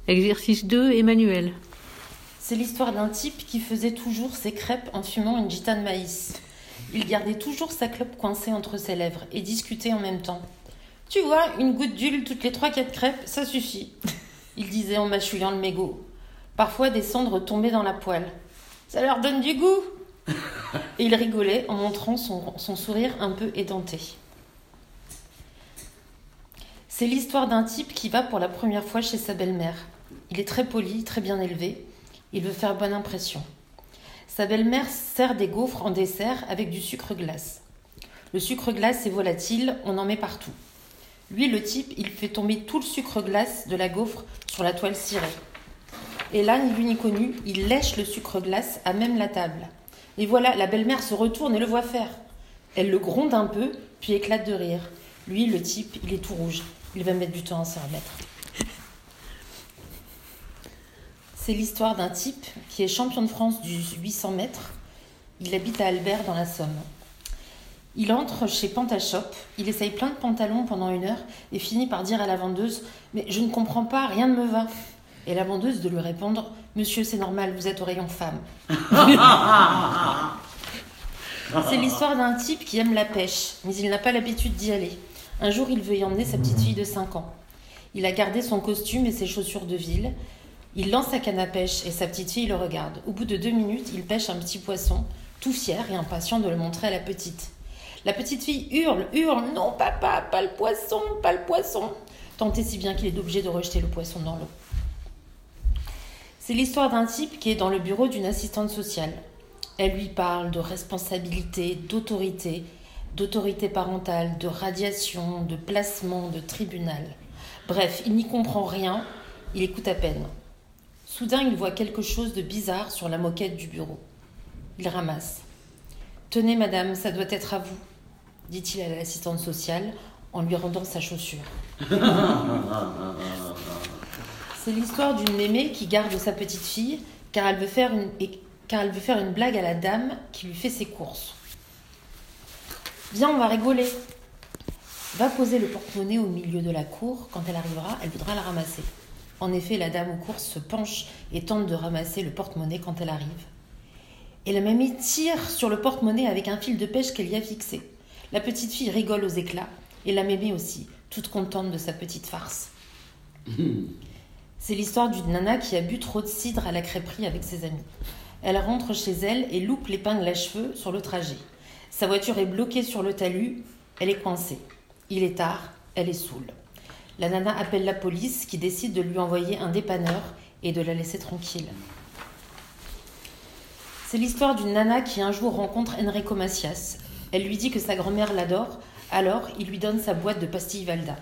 Exercice 2, Emmanuel. C'est l'histoire d'un type qui faisait toujours ses crêpes en fumant une gitane maïs. Il gardait toujours sa clope coincée entre ses lèvres et discutait en même temps. « Tu vois, une goutte d'huile toutes les 3-4 crêpes, ça suffit. » Il disait en mâchouillant le mégot. Parfois, des cendres tombaient dans la poêle. « Ça leur donne du goût !» Et il rigolait en montrant son sourire un peu édenté. C'est l'histoire d'un type qui va pour la première fois chez sa belle-mère. Il est très poli, très bien élevé. Il veut faire bonne impression. Sa belle-mère sert des gaufres en dessert avec du sucre glace. Le sucre glace est volatile, on en met partout. Lui, le type, il fait tomber tout le sucre glace de la gaufre sur la toile cirée. Et là, ni vu ni connu, il lèche le sucre glace à même la table. Et voilà, la belle-mère se retourne et le voit faire. Elle le gronde un peu, puis éclate de rire. Lui, le type, il est tout rouge. Il va mettre du temps à s'en remettre. C'est l'histoire d'un type qui est champion de France du 800 mètres. Il habite à Albert dans la Somme. Il entre chez Pantashop, il essaye plein de pantalons pendant 1 heure et finit par dire à la vendeuse « Mais je ne comprends pas, rien ne me va ». Et la vendeuse de lui répondre « Monsieur, c'est normal, vous êtes au rayon femme ». C'est l'histoire d'un type qui aime la pêche, mais il n'a pas l'habitude d'y aller. Un jour, il veut y emmener sa petite fille de 5 ans. Il a gardé son costume et ses chaussures de ville. Il lance sa canne à pêche et sa petite fille le regarde. Au bout de 2 minutes, il pêche un petit poisson, tout fier et impatient de le montrer à la petite. La petite fille hurle, « Non papa, pas le poisson, pas le poisson !» Tant et si bien qu'il est obligé de rejeter le poisson dans l'eau. C'est l'histoire d'un type qui est dans le bureau d'une assistante sociale. Elle lui parle de responsabilité, d'autorité parentale, de radiation, de placement, de tribunal. Bref, il n'y comprend rien, il écoute à peine. Soudain, il voit quelque chose de bizarre sur la moquette du bureau. Il ramasse. « Tenez, madame, ça doit être à vous », dit-il à l'assistante sociale en lui rendant sa chaussure. C'est l'histoire d'une mémé qui garde sa petite fille car elle veut faire une blague à la dame qui lui fait ses courses. « Viens, on va rigoler !» Va poser le porte-monnaie au milieu de la cour. Quand elle arrivera, elle voudra la ramasser. En effet, la dame aux courses se penche et tente de ramasser le porte-monnaie quand elle arrive. Et la mémé tire sur le porte-monnaie avec un fil de pêche qu'elle y a fixé. La petite fille rigole aux éclats, et la mémé aussi, toute contente de sa petite farce. C'est l'histoire d'une nana qui a bu trop de cidre à la crêperie avec ses amis. Elle rentre chez elle et loupe l'épingle à cheveux sur le trajet. Sa voiture est bloquée sur le talus, elle est coincée. Il est tard, elle est saoule. La nana appelle la police qui décide de lui envoyer un dépanneur et de la laisser tranquille. C'est l'histoire d'une nana qui un jour rencontre Enrico Macias. Elle lui dit que sa grand-mère l'adore, alors il lui donne sa boîte de pastilles Valda.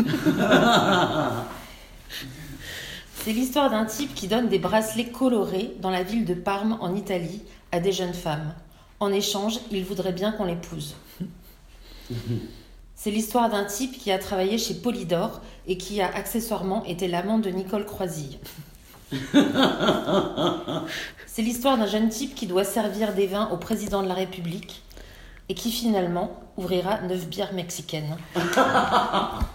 C'est l'histoire d'un type qui donne des bracelets colorés dans la ville de Parme en Italie à des jeunes femmes. En échange, il voudrait bien qu'on l'épouse. C'est l'histoire d'un type qui a travaillé chez Polydor et qui a accessoirement été l'amant de Nicole Croisille. C'est l'histoire d'un jeune type qui doit servir des vins au président de la République et qui finalement ouvrira 9 bières mexicaines.